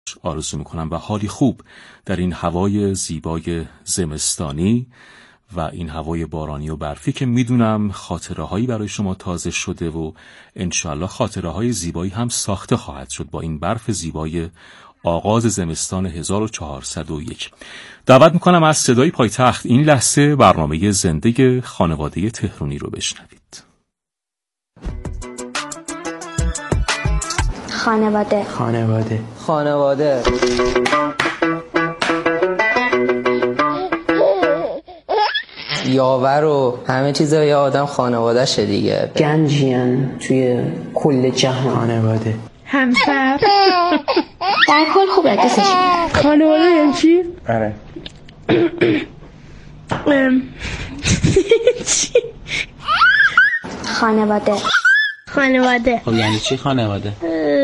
آرزو میکنم و حالی خوب در این هوای زیبای زمستانی و این هوای بارانی و برفی که میدونم خاطره هایی برای شما تازه شده و انشالله خاطره های زیبایی هم ساخته خواهد شد با این برف زیبای آغاز زمستان 1401. دعوت میکنم از صدای پایتخت این لحظه برنامه زنده خانواده تهرانی رو بشنوید. خانواده یاور و همه چیزا یه آدم خانواده شه دیگه. گنجین توی کل جهان. خانواده همسر در کل خوب را دوستش. خانواده یعنی چی؟ آره چی؟ خانواده خب یعنی چی خانواده؟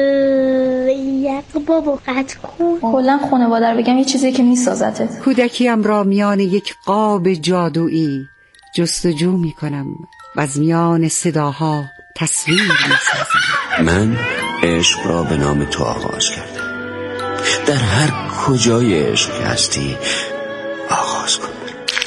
یک بابا قطع کن. کلا خانواده رو بگم یه چیزی که میسازتت. کودکیم را میان یک قاب جادویی جستجو میکنم و از میان صداها تصویر میسازم. من عشق را به نام تو آغاز کردم. در هر کجای عشق هستی آغاز کن.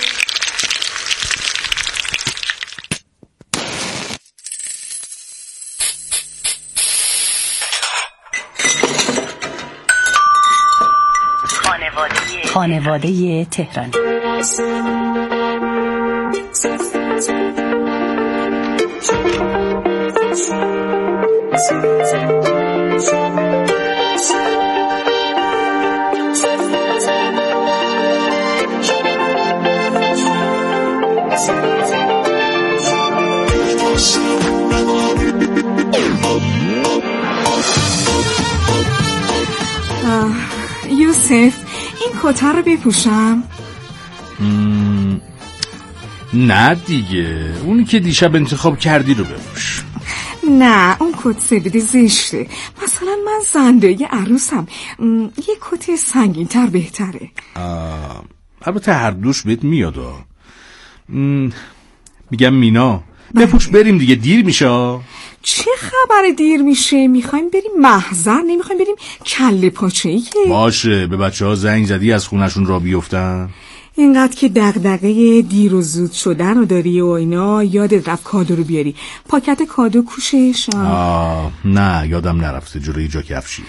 خانواده تهرانی. یوسف این کتر رو بپوشم؟ نه دیگه، اونی که دیشب انتخاب کردی رو بپوش. نه اون کت سفید زشته. مثلا من زندهی عروسم، یه کت سنگین تر بهتره. البته هر دوش بهت میاد. میگم مینا بپوش بریم دیگه، دیر میشه. چه خبر دیر میشه؟ میخوایم بریم محضر، نمیخوایم بریم کله پاچه‌ای که. باشه، به بچه‌ها زنگ زدی از خونشون را بیفتن؟ اینقدر که دغدغه دیر و زود شدن رو داری و اینا، یادت رفت کادو رو بیاری. پاکت کادو کوشش؟ نه یادم نرفته، جلوی جا کفشیه.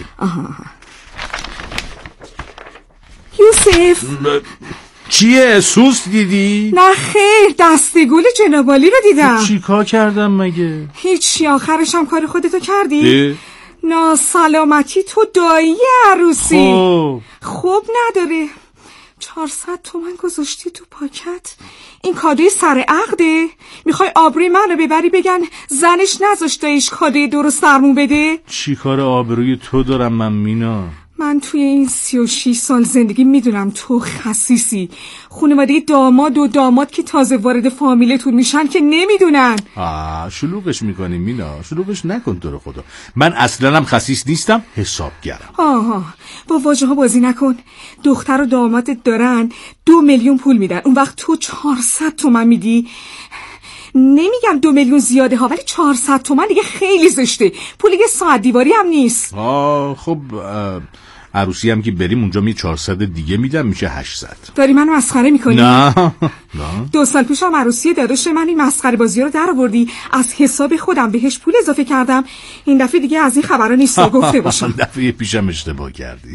یوسف چیه؟ سوست دیدی؟ نه خیر، دستگول جنابالی رو دیدم. چی کار کردم مگه؟ هیچی، آخرش هم کار خودتو کردی؟ ناسلامتی تو دایی عروسی. خوب نداره. 400 تومن گذاشتی تو پاکت؟ این کادوی سر عقده؟ میخوای آبروی منو ببری بگن زنش نذاشته ایش کادوی درست درمون بده؟ چی کار آبروی تو دارم من مینا؟ من توی این 36 سال زندگی میدونم تو خسیسی. خانواده داماد که تازه وارد فامیلتون میشن که نمیدونن. شلوغش میکنی مینا، شلوغش نکن تو رو خدا. من اصلا هم خسیس نیستم، حسابگرم. با واژه ها بازی نکن. دختر و دامادت دارن 2 میلیون پول میدن، اون وقت تو 400 تومن میدی. نمیگم 2 میلیون زیاده ها، ولی 400 تومن دیگه خیلی زشته. پول یه ساعت دیواری هم نیست. خب عروسی هم که بریم اونجا 400 دیگه میدم، میشه 800. داری منو مسخره میکنی؟ نه 2 سال پیشم عروسی داداش من این مسخره بازی رو در آوردی، از حساب خودم بهش پول اضافه کردم. این دفعه دیگه از این خبرا نیست گفته باشم. دفعه پیشم اشتباه کردی.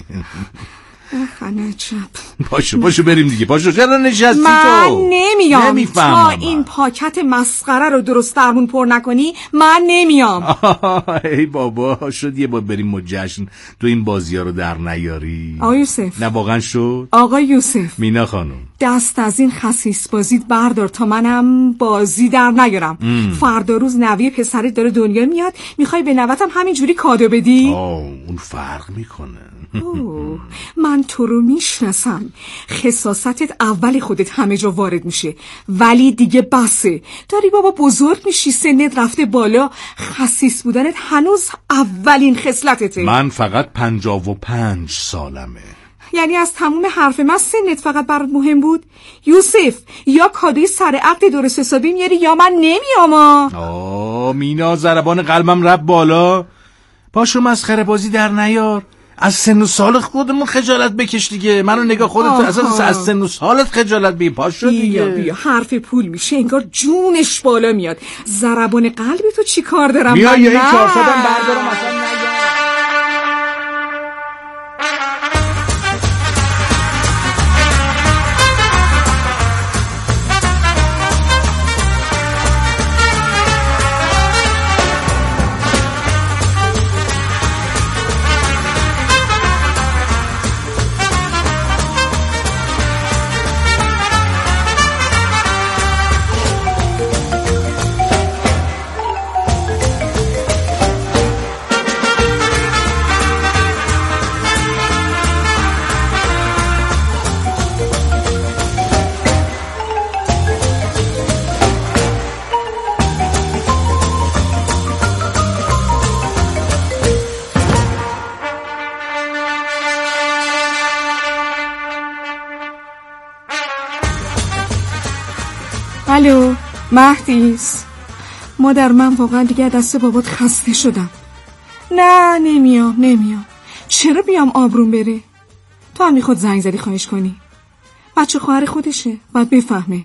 باشه بریم دیگه. باشه چرا نشستی تو؟ من نمیام تا این پاکت مسخره رو درست درمون پر نکنی. من نمیام. ای بابا، شد یه بار بریم و جشن تو این بازی ها رو در نیاری؟ آقا یوسف. نه واقعا شد؟ آقا یوسف. مینا خانم دست از این خسیس بازیت بردار تا منم بازی در نیارم. فردا روز نوی پسرت داره دنیا میاد، میخوای به نوتم همینجوری کادو بدی؟ اون فرق میکنه. من تو رو میشناسم. خساستت اول خودت همه جا وارد میشه، ولی دیگه بسه. داری بابا بزرگ میشی، سنت رفته بالا، خسیس بودنت هنوز اولین خصلتته. من فقط 55 سالمه. یعنی از تموم حرف من سنت فقط برات مهم بود؟ یوسف، یا کادوی سر عقد درست حسابی میاری یا من نمیام. مینا ضربان قلبم رفت بالا. پاشو مسخره بازی در نیار. از سن و سال خودمون خجالت بکش دیگه. منو نگاه خودت اساس از سن و سالت خجالت بی پاشو دیگه. بیا حرف پول میشه انگار جونش بالا میاد. ضربان قلب تو چی کار دارم؟ بیا یا این 400 هم بردارم اصلا نگه. الو مهدیس، مادر من واقعا دیگه دست بابات خسته شدم. نه نمیام. چرا بیام آبروم بره؟ تو هم میخواد زنگ زدی خواهش کنی؟ بچه خواهر خودشه، باید بفهمه.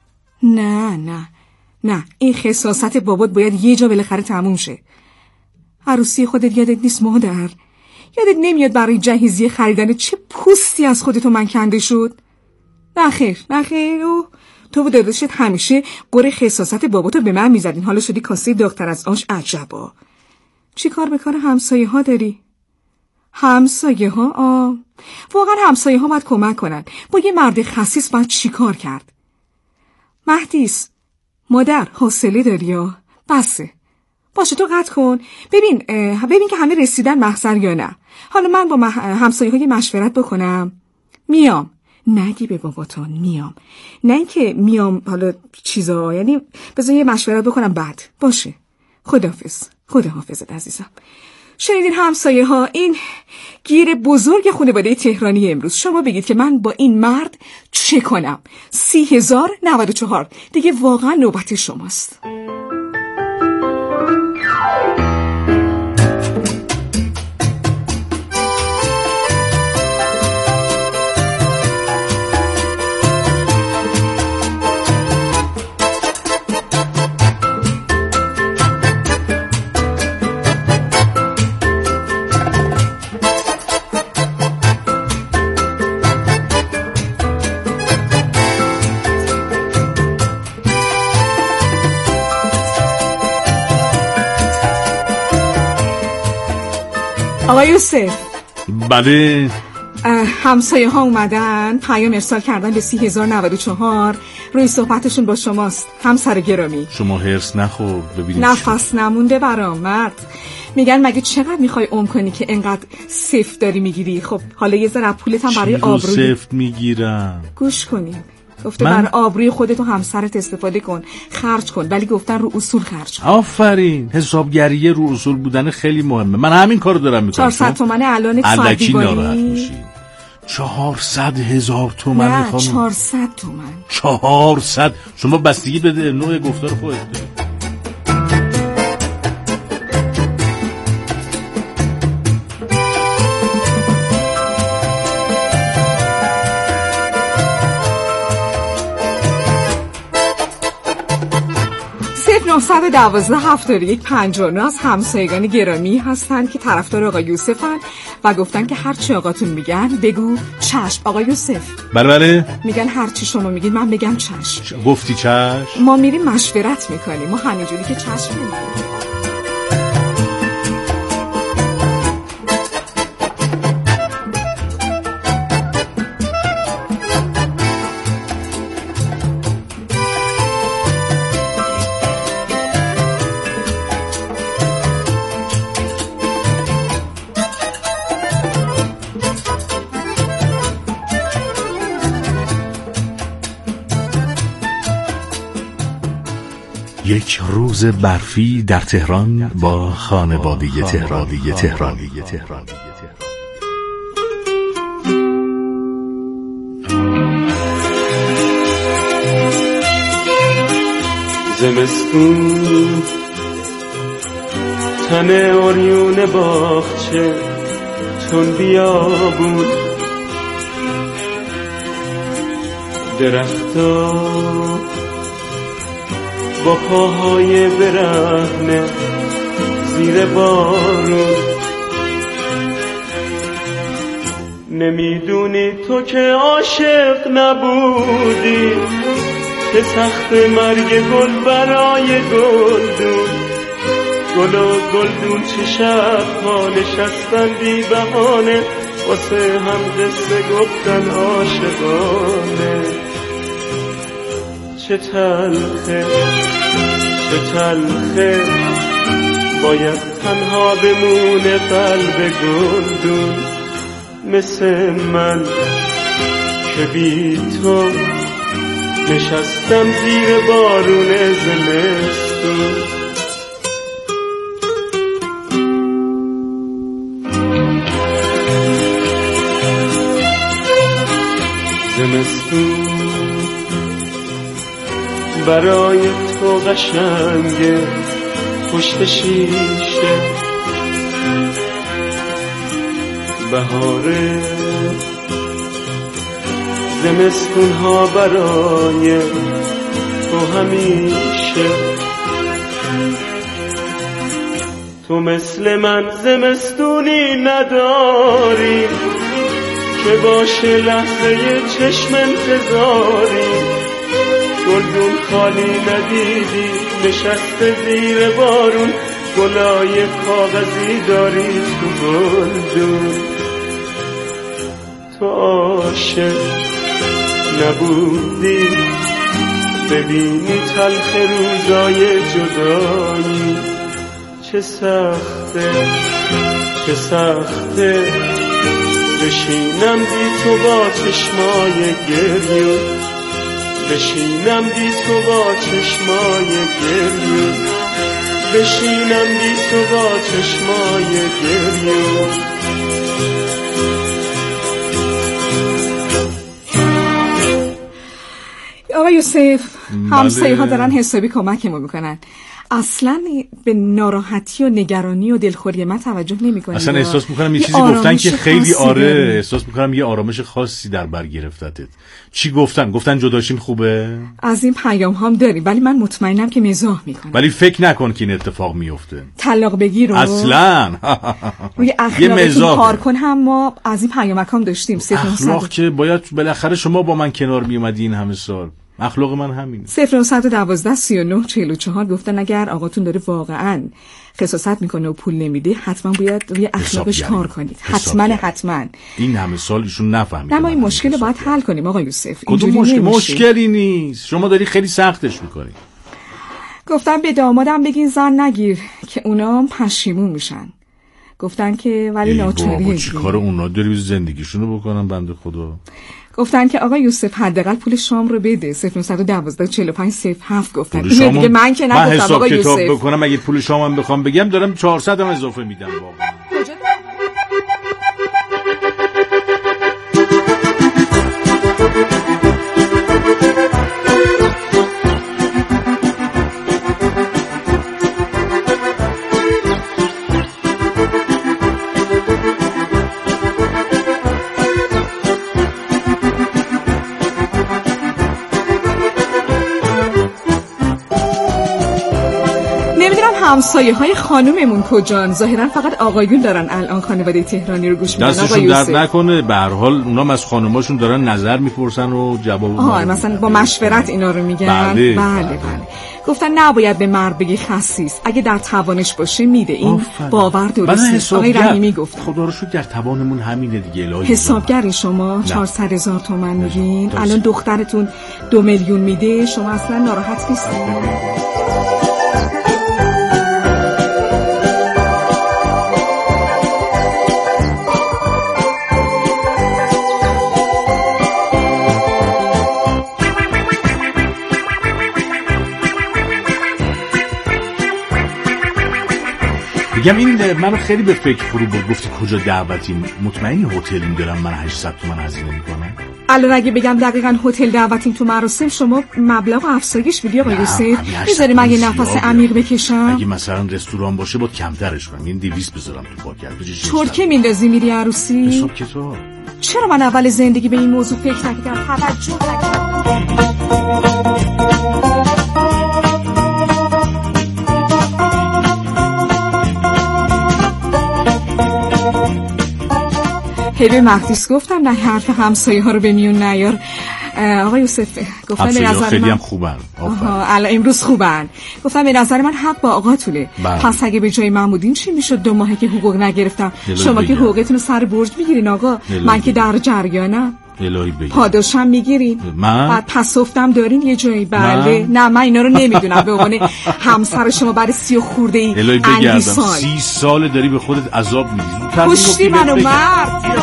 نه این خساست بابات باید یه جا بالاخره تموم شه. عروسی خودت یادت نیست مادر؟ یادت نمیاد برای جهیزیه خریدن چه پوستی از خودتو من کنده شد؟ نه خیر تو و داداشت همیشه قره خساست باباتو به من میزدین، حالا شدی کاسه دختر از آش. عجبا. چی کار به کار همسایه ها داری؟ همسایه ها؟ واقعا همسایه ها باید کمک کنن. با یه مرد خسیس باید چی کار کرد؟ مهدیس، مادر حوصله داری یا؟ بسه. باشه تو قطع کن. ببین که همه رسیدن محضر یا نه. حالا من با همسایه های مشورت بکنم. میام. نگی به باباتون میام. نه اینکه میام حالا چیزا، یعنی بذار یه مشورت بکنم بعد. باشه. خداحافظت عزیزم. شنیدین همسایه ها، این گیر بزرگ خانواده تهرانی امروز. شما بگید که من با این مرد چه کنم؟ 30,094 دیگه واقعا نوبت شماست. آقای یوسف. بله. همسایه ها اومدن پیام ارسال کردن به 30,094. روی صحبتشون با شماست همسر گرامی. شما هرس نخور ببینید. نفس نمونده برام مرد. میگن مگه چقدر میخوای عمر کنی که انقدر سفت داری میگیری؟ خب حالا یه ذره پولت هم برای آبروی سفت میگیرم. گوش کنیم. گفته برای آبروی خودت و همسرت استفاده کن، خرج کن، ولی گفتن رو اصول خرج کن. آفرین. حسابگری رو اصول بودن خیلی مهمه. من همین کارو دارم میکنم. 400 تومن الان الکی ناراحت میشی. 400,000 تومن نه میخوام. 400 تومن. 400. شما بستگی بده نوع گفتار خودت. صد 12-71-59 از همسایگان گرامی هستند که طرفدار آقای یوسفن و گفتن که هر چی آقاتون میگن بگو چشم. آقای یوسف. بله. میگن هر چی شما میگین من بگم چشم. گفتی چشم. ما میریم مشورت میکنیم. ما همینجوری که چشم میگیم. یک روز برفی در تهران با خانواده تهرانی. زمستون تن اوریون باغچه تون بیابون درختا با پاهای برهنه زیر بارون نمیدونی تو که عاشق نبودی که سخت مرگ گل برای گلدون گل و گلدون چه شب‌ها نشستن بی بهانه واسه هم قصه گفتن عاشقانه چه تلخه چه تلخه باید تنها بمونه قلب گلدون مثل من که بی تو نشستم زیر بارون زمستون زمستون برای تو قشنگه پشت شیشه بهاره زمستون ها برای تو همیشه تو مثل من زمستونی نداری که باشه لحظه چشم انتظاری گلدون خالی ندیدی نشسته زیر بارون گلای کاغذی داری تو گلدون تو عاشق نبودی ببینی تلخ روزای جدایی چه سخته چه سخته بشینم بی تو با چشمای گریون بشینم بی تو با چشمای گریون بشینم بی تو با چشمای گریون آقا یوسف همسایه ها دارن حسابی کمکمون میکنن اصلا به ناراحتی و نگرانی و دلخوری من توجه نمیکنن اصلا احساس میکنم یه چیزی گفتن که خیلی آره احساس میکنم یه آرامش خاصی در بر گرفتتت. چی گفتن جداشین خوبه؟ از این پیام هم داریم ولی من مطمئنم که مزاح میکنم ولی فکر نکن که این اتفاق میفته طلاق بگیر اصلا روی اخلاقتون کار کن هم ما از این پیامک هم داشتیم اخلاق که باید بالاخره شما با من کنار میومدی این همه سال اخلاق من همینه 0912 39 44 گفتن اگر آقاتون داره واقعا خساست میکنه و پول نمیده حتما باید روی اخلاقش کار کنید حتما این همه سال ایشون نفهمید نه ما این مشکل باید حل کنیم آقا یوسف اینجوری مشکلی نیست شما داری خیلی سختش میکنی گفتن به دامادم بگین زن نگیر که اونا پشیمون میشن گفتن که ولی ناچاریه چی کار اونا داری زندگیشونو بکنن بنده خدا گفتن که آقا یوسف حداقل پول شام رو بده 0912 45 07 گفتن اینه دیگه من که نگفتم آقا یوسف من حساب کتاب بکنم اگه پول شامم بخوام بگم دارم 400 هم اضافه میدم واقعا همسایه های خانوممون کجان؟ ظاهرا فقط آقایون دارن الان خانواده تهرانی رو گوش میدن. دستشون درد نکنه به هر حال اونام از خانوماشون دارن نظر میپرسن و جواب مثلا با مشورت اینا رو میگن. بله. گفتن نباید به مرد بگی خسیس اگه در توانش باشه میده این باور درسته. آقای رحیمی گفت خدا رو شکر در توانمون همینه دیگه الهی. حسابگری شما 400,000 تومان میگین الان دخترتون 2 میلیون میده شما اصلا ناراحت نیستین؟ میگم این منو خیلی به فکر فرو برد. گفتی کجا دعوتیم؟ مطمئنی هتل میدارم من 800 تومن هزینه میکنم؟ الان اگه بگم دقیقاً هتل دعوتیم تو مراسم شما مبلغ افزایش میدی آقای یوسف؟ میذاری من یه نفس عمیق بکشم؟ اگه مثلا رستوران باشه باید کمترش کنم، یعنی 200 بذارم تو پاکت. چرکه میندازی میری عروسی؟ حساب کتاب. چرا من اول زندگی به این موضوع فکر نکردم؟ توجه نکردم. به مهدیس گفتم نه حرف همسایه ها رو به میون نیار. آقای یوسف گفتم به نظر من خیلی هم خوبن. الان امروز خوبن. گفتم به نظر من حق با آقاتونه. پس اگه به جای من بودین چی میشد 2 ماهه که حقوق نگرفتم؟ شما که حقوقتون رو سر برج میگیرین آقا. من که در جریانم. الهی بگی. پاداشم میگیرین. من بعد تصافتم دارین یه جایی. بله نه من اینا رو نمیدونم. به عنوان همسر شما برای 30 خورده ای الهی بگردم 30 سال داری به خودت عذاب میدی. کشتی منو مرد.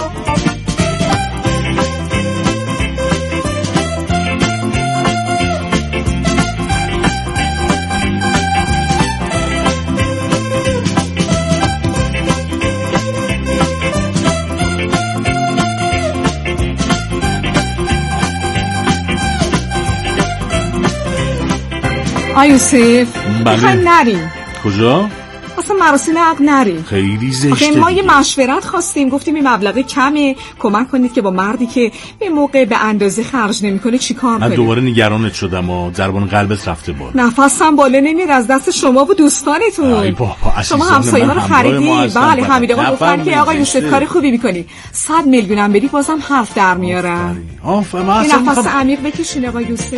یوسف میخوایم نریم. کجا؟ اصلا مراسم عقد نریم. خیلی زشته. ما یه مشورت خواستیم، گفتیم این مبلغ کمه، کمک کنید که با مردی که به موقع به اندازه خرج نمیکنه چیکار کنیم. من دوباره نگرانت شدم و ضربان قلبت رفته بالا. نفسم بالا نمیاد از دست شما و دوستانتون. شما همسایه‌ها رو خریدین. بله حمید آقا گفتن که آقا یوسف کار خوبی میکنی. 100 میلیون هم بدی بازم حرف در میارن. این نفس عمیق بکشین آقا یوسف.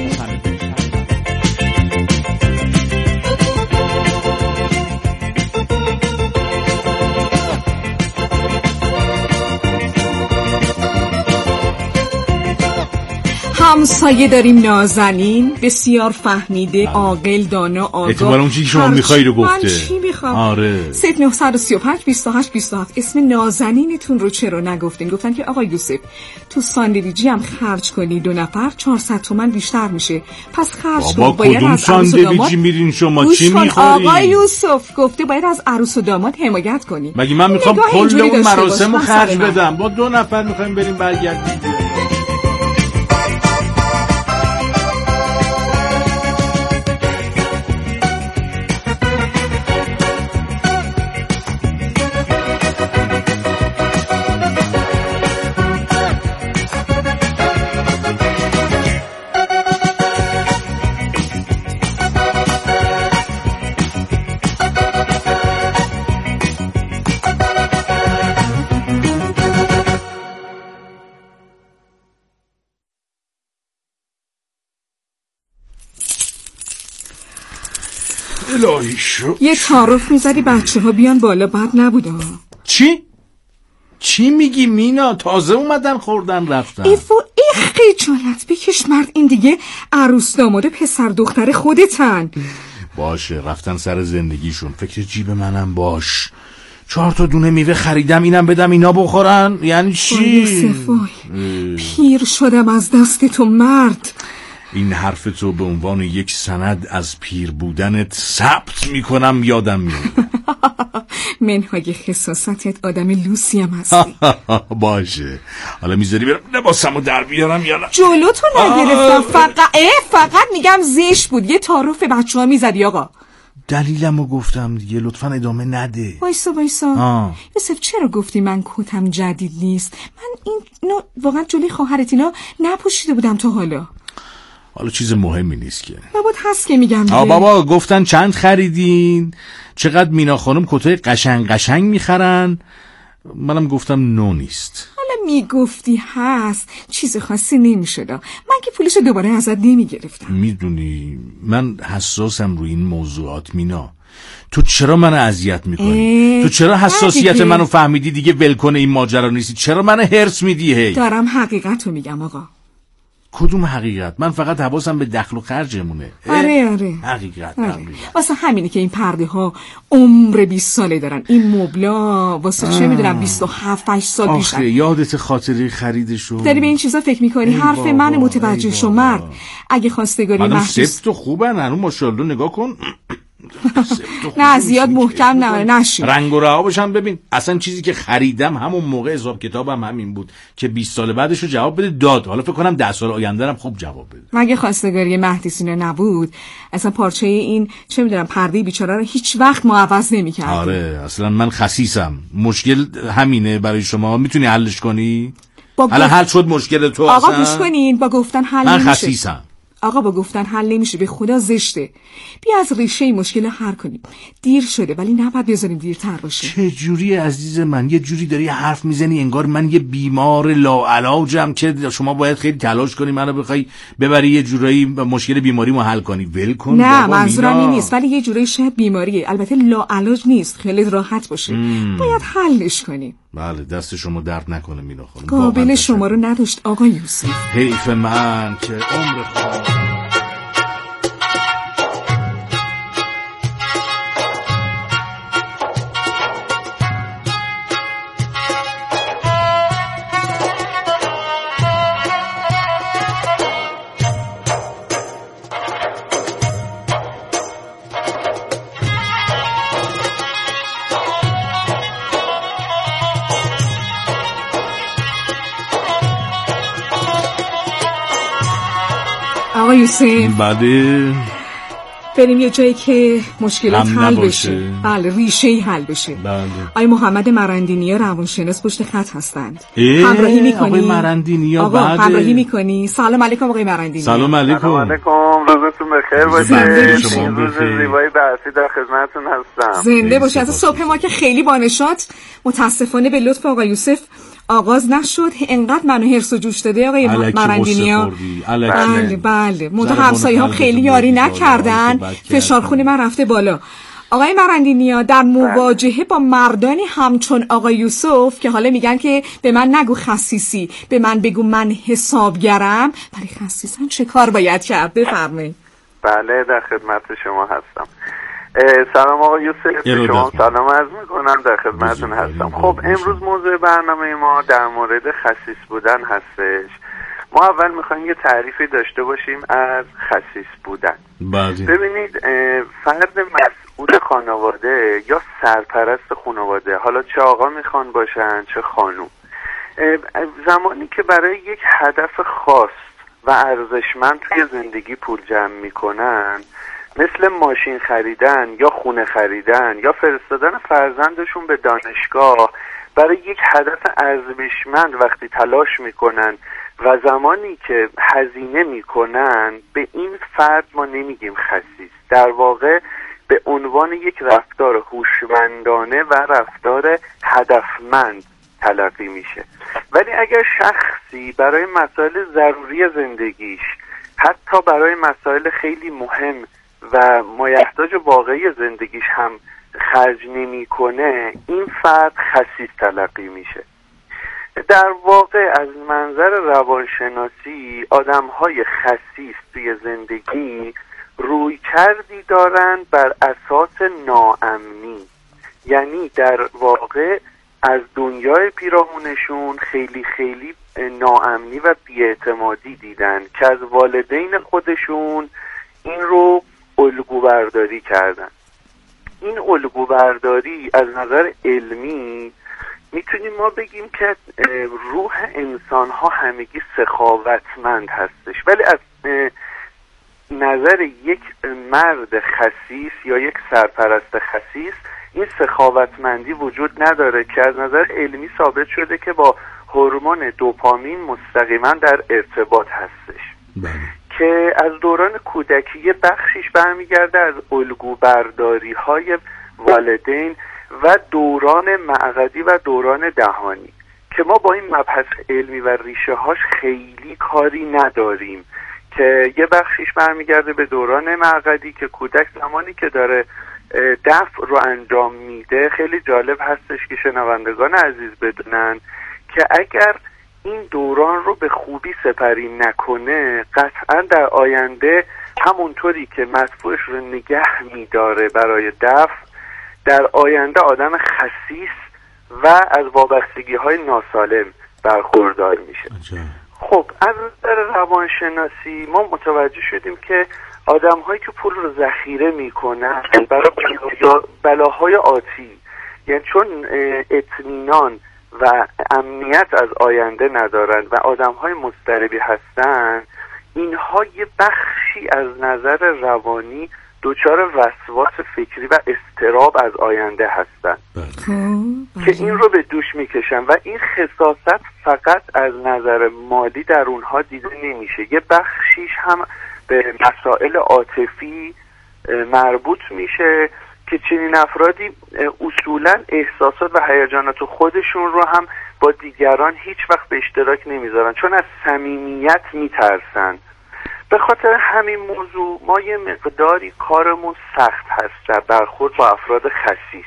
همسایه داریم نازنین، بسیار فهمیده، عاقل، دانا، آگاه. احتمالاً اون چیزی که شما می‌خوای رو گفته. من چی می‌خوام؟ آره. 0935 28 27 اسم نازنینتون رو چرا نگفتین؟ گفتن که آقا یوسف تو ساندویچی هم خرج کنی 2 نفر 400 تومن بیشتر میشه. پس خرج کن. باید از ساندویچی میرین شما چی می‌خورین؟ آقا یوسف گفته باید از عروس و داماد حمایت کنی. مگه من می‌خوام کل اون مراسمو خرج بدم؟ با 2 نفر می‌خوایم بریم برگردیم. یه تعارف میزدی بچه ها بیان بالا بد نبوده. چی میگی مینا؟ تازه اومدن خوردن رفتن. ایفو خجالت بکش مرد، این دیگه عروس داماد پسر دختر خودتن. باشه رفتن سر زندگیشون، فکر جیب منم باش. 4 تا دونه میوه خریدم اینم بدم اینا بخورن، یعنی چی؟ پیر شدم از دست تو مرد. این حرف تو به عنوان یک سند از پیر بودنت ثبت میکنم، یادم میاد. منهای خصاصتت آدم لوسی هم هستی. باشه حالا میذاری برم لباسمو در بیارم یا نه؟ جلو تو نگرفتم، فقط میگم زشت بود. یه تعارف بچه ها میزدی آقا. دلیلمو گفتم دیگه، لطفاً ادامه نده. وایسا یوسف چرا گفتی من کتم جدید نیست؟ من اینو واقعا جلوی خواهرت اینا نپوشیده بودم تا حالا چیز مهمی نیست که. بابات هست که میگم دیگه. بابا گفتن چند خریدین؟ چقدر مینا خانم کتای قشنگ میخرن؟ منم گفتم نو نیست. حالا میگفتی هست، چیز خاصی نمیشد. من که پولشو دوباره ازت نمیگرفتم. میدونی من حساسم روی این موضوعات مینا. تو چرا منو اذیت میکنی؟ تو چرا حساسیت منو فهمیدی دیگه ولکن این ماجرا نیستی؟ چرا منو هرس میدی؟ هی دارم حقیقتو میگم آقا. کدوم حقیقت؟ من فقط حواسم به دخل و خرجمونه. آره حقیقت. واسه همینه که این پرده ها عمر 20 ساله دارن. این مبلا واسه چه میدونم 27 8 سال پیش. یادت خاطره خریدشو؟ داری به این چیزا فکر میکنی؟ حرف من متوجه شو مرد. اگه خواستگاری محسوس سفت و خوبن هنوز ماشاءالله، نگاه کن نه زیاد محکم نشین. رنگ و رهابش هم ببین. اصلا چیزی که خریدم همون موقع حساب کتابم همین بود که 20 سال بعدش رو جواب بده داد. حالا فکر کنم 10 سال آینده هم خوب جواب بده. مگه خواستگاری مهدی سینه نبود اصلا پارچه این چه میدونم پرده بیچاره رو هیچ وقت ما عوض نمی‌کردیم. آره اصلا من خسیسم. مشکل همینه برای شما. میتونی حلش کنی؟ حالا حل شد مشکل تو. آقا گوش کنین، با گفتن حل من نمیشه. خسیسم. آقا با گفتن حل نمیشه، به خدا زشته. بیا از ریشه این مشکل حل کنیم. دیر شده ولی نباید بذاریم دیرتر باشه. چه جوری عزیز من؟ یه جوری داری حرف میزنی انگار من یه بیمار لاعلاجم که شما باید خیلی تلاش کنی منو بخوای ببری یه جورایی مشکل بیماریمو حل کنی. ول کن. نه منظورم این نیست، ولی یه جورایی شاید بیماریه، البته لاعلاج نیست، خیلی راحت باشه. باید حلش کنیم. بله دست شما درد نکنه مینا خانم. قابل شما رو نداشت آقا یوسف. حیف من که عمر خودم. آقا یوسف بعده بریم یه جایی که مشکلات حل بشه. بله ریشه ای حل بشه. بله. آقای محمد مرندینیا روانشناس پشت خط هستند. همراهی میکنی؟ آقای مرندینیا آقا همراهی میکنی؟ سلام علیکم آقای مرندینیا. سلام علیکم. سلام علیکم. روزتون بخیر باشه. این روز زیبای بعثی در خدمتتون هستم. زنده باشی. از صبح ما که خیلی با نشاط متاسفانه به لطف آقای یوسف آغاز نشد. انقدر منو هرس و جوش داده آقای مرندینیا. بله منتها همسایه ها خیلی یاری نکردن، فشار خون من رفته بالا. آقای مرندینیا در مواجهه با مردانی همچون آقای یوسف که حالا میگن که به من نگو خسیسی، به من بگو من حسابگرم، برای خسیسان چه کار باید کرد؟ بفرمایید. بله در خدمت شما هستم. سلام آقای یوسف، شما سلام عرض میکنم، در خدمتتون هستم. خب امروز موضوع برنامه ما در مورد خسیس بودن هستش. ما اول میخوایم یه تعریفی داشته باشیم از خسیس بودن. ببینید فرد مسئول خانواده یا سرپرست خانواده، حالا چه آقا میخوان باشن چه خانوم، زمانی که برای یک هدف خاص و ارزشمند توی زندگی پول جمع میکنن، مثل ماشین خریدن یا خونه خریدن یا فرستادن فرزندشون به دانشگاه، برای یک هدف ارزشمند وقتی تلاش میکنن و زمانی که هزینه میکنن، به این فرد ما نمیگیم خسیس. در واقع به عنوان یک رفتار هوشمندانه و رفتار هدفمند تلقی میشه. ولی اگر شخصی برای مسائل ضروری زندگیش، حتی برای مسائل خیلی مهم و مایحتاج واقعی زندگیش هم خرج نمیکنه، این فرد خسیس تلقی میشه. در واقع از منظر روانشناسی آدم‌های خسیس توی زندگی روی کردی دارن بر اساس ناامنی، یعنی در واقع از دنیای پیرامونشون خیلی خیلی ناامنی و بی‌اعتمادی دیدن که از والدین خودشون این رو الگو برداری کردن. این الگو برداری از نظر علمی میتونیم ما بگیم که روح انسان ها همگی سخاوتمند هستش، ولی از نظر یک مرد خسیس یا یک سرپرست خسیس این سخاوتمندی وجود نداره که از نظر علمی ثابت شده که با هورمون دوپامین مستقیما در ارتباط هستش. که از دوران کودکی بخشیش برمیگرده از الگو برداری های والدین و دوران معقدی و دوران دهانی که ما با این مبحث علمی و ریشه هاش خیلی کاری نداریم، که یه بخشیش برمیگرده به دوران معقدی که کودک زمانی که داره دفع رو انجام میده. خیلی جالب هستش که شنوندگان عزیز بدونن که اگر این دوران رو به خوبی سپری نکنه، قطعا در آینده همونطوری که مدفوعش رو نگه میداره برای دفع، در آینده آدم خسیس و از وابستگی های ناسالم برخوردار میشه. خب از نظر روانشناسی ما متوجه شدیم که آدم هایی که پول رو ذخیره میکنن برای بلاهای آتی، یعنی چون اطمینان و امنیت از آینده ندارن و آدم های مضطربی هستن، اینها یه بخشی از نظر روانی دچار وسواس فکری و اضطراب از آینده هستن که این رو به دوش میکشن و این خساست فقط از نظر مالی در اونها دیده نمیشه، یه بخشیش هم به مسائل عاطفی مربوط میشه که چنین افرادی اصولا احساسات و هیجانات خودشون رو هم با دیگران هیچ وقت به اشتراک نمیذارن چون از صمیمیت میترسن. به خاطر همین موضوع ما یه مقداری کارمون سخت هست در برخورد با افراد خسیس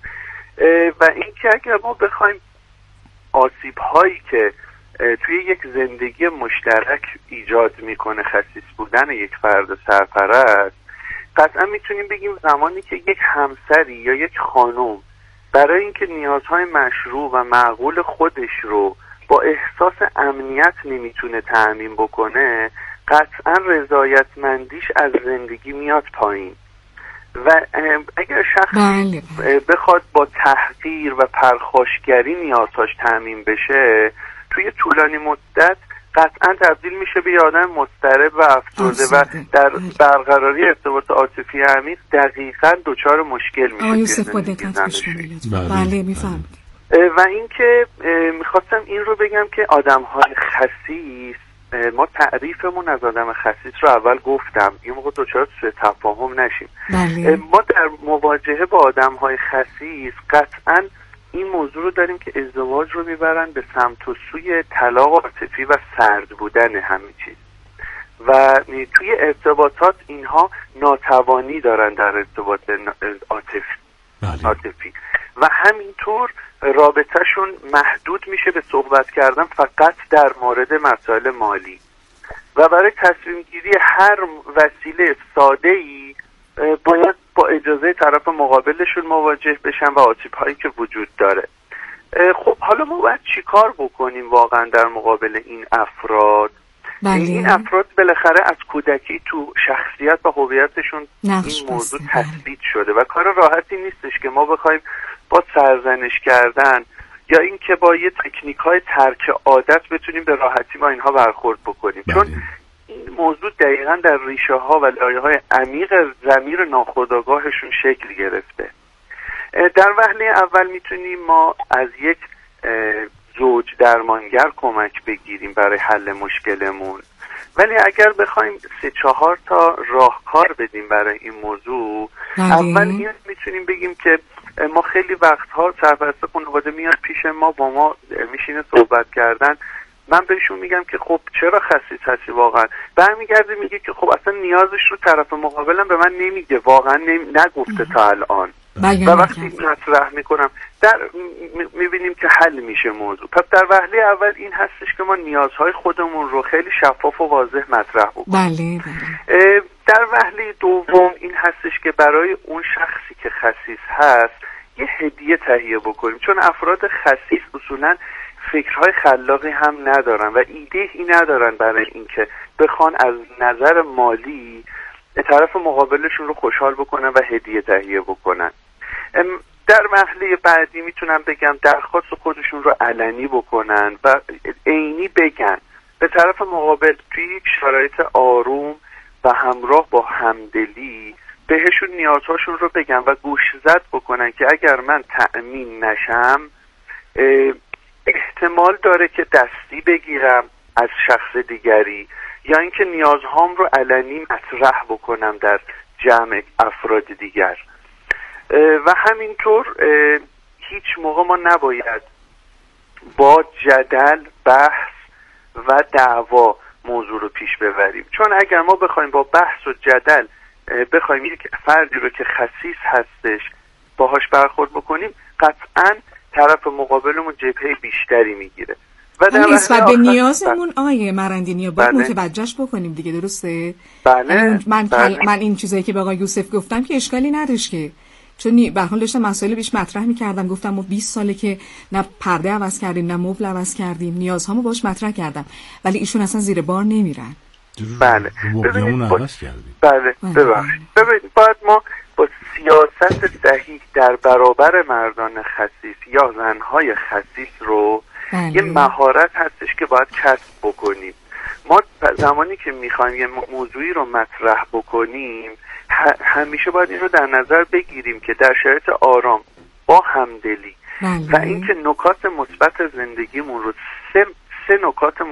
و اینکه اگر ما بخوایم آسیب هایی که توی یک زندگی مشترک ایجاد میکنه خسیس بودن یک فرد سرپرست، قطعا میتونیم بگیم زمانی که یک همسری یا یک خانم برای اینکه نیازهای مشروع و معقول خودش رو با احساس امنیت نمیتونه تأمین بکنه، قطعا رضایتمندیش از زندگی میاد پایین و اگر شخص بخواد با تحقیر و پرخاشگری نیازهاش تأمین بشه، توی طولانی مدت قطعا تبدیل میشه به آدم مضطرب و افسرده و در برقراری ارتباط عاطفی عمیق دقیقاً دچار مشکل میشه. آقای یوسف با دقت گوش کنید. بله میفهمید. و اینکه میخواستم این رو بگم که آدم‌های خسیس، ما تعریفمون از آدم خسیس رو اول گفتم یه موقع دچار سوء تفاهم نشیم. بله. ما در مواجهه با آدم‌های خسیس قطعاً این موضوع رو داریم که ازدواج رو میبرن به سمت و سوی طلاق عاطفی و سرد بودن همه چیز و توی ارتباطات اینها ناتوانی دارن در ارتباط عاطفی و همینطور رابطهشون محدود میشه به صحبت کردن فقط در مورد مسائل مالی و برای تصمیم گیری هر وسیله ساده‌ای باید با اجازه طرف مقابلشون مواجه بشن و آسیب‌هایی که وجود داره. خب حالا ما باید چی کار بکنیم واقعا در مقابل این افراد؟ این افراد بالاخره از کودکی تو شخصیت و هویتشون این موضوع تثبیت شده و کار راحتی نیستش که ما بخوایم با سرزنش کردن یا اینکه با یه تکنیک‌های ترک عادت بتونیم به راحتی با اینها برخورد بکنیم. چون این موضوع دقیقاً در ریشه ها و لایه‌های عمیق ضمیر ناخودآگاهشون شکل گرفته. در وهله اول میتونیم ما از یک زوج درمانگر کمک بگیریم برای حل مشکلمون، ولی اگر بخوایم 3-4 تا راهکار بدیم برای این موضوع، اول این میتونیم بگیم که ما خیلی وقتها سرپرست خانواده میاد پیش ما، با ما میشینه صحبت کردن، من بهشون میگم که خب چرا خسیس هستی واقعا، برمیگرده میگه که خب اصلا نیازش رو طرف مقابلم به من نمیگه، واقعا نگفته تا الان و وقتی مطرح میکنم میبینیم که حل میشه موضوع. پس در وهله اول این هستش که ما نیازهای خودمون رو خیلی شفاف و واضح مطرح بکنیم. در وهله دوم این هستش که برای اون شخصی که خسیس هست یه هدیه تهیه بکنیم، چون افراد خسیس اصولاً فکرهای خلاقی هم ندارن و ایده‌ای ندارن برای اینکه بخوان از نظر مالی طرف مقابلشون رو خوشحال بکنن و هدیه تهیه بکنن. در مرحله بعدی میتونم بگم درخواست خودشون رو علنی بکنن و عینی بگن به طرف مقابل توی یک شرایط آروم و همراه با همدلی بهشون نیازهاشون رو بگن و گوشزد بکنن که اگر من تأمین نشم احتمال داره که دستی بگیرم از شخص دیگری یا اینکه نیازهام رو علنی مطرح بکنم در جمع افراد دیگر. و همینطور هیچ موقع ما نباید با جدل، بحث و دعوا موضوع رو پیش ببریم، چون اگر ما بخوایم با بحث و جدل بخوایم یک فردی رو که خسیس هستش باهاش برخورد بکنیم، قطعاً طرف مقابلمون جبهه بیشتری میگیره و در نسبت به نیازمون آقای مرندینی باید متوجهش بکنیم دیگه، درسته؟ بله. من این چیزایی که به آقای یوسف گفتم که اشکالی نداشت که چون به حال داشتم مسائل بیش مطرح می‌کردم، گفتم ما 20 ساله که نه پرده عوض کردیم نه مبل عوض کردیم، نیازهامو باش مطرح کردم، ولی ایشون اصلا زیر بار نمیرن. بله ببینید عوض کردیم. بله ببینید باید ما با سیاست صحیح در برابر مردان خسیس یا زنهای خسیس رو یه مهارت هستش که باید کسب بکنیم. ما زمانی که میخوایم یه موضوعی رو مطرح بکنیم همیشه باید این رو در نظر بگیریم که در شرایط آرام با همدلی و اینکه نکات مثبت زندگیمون رو سه نکات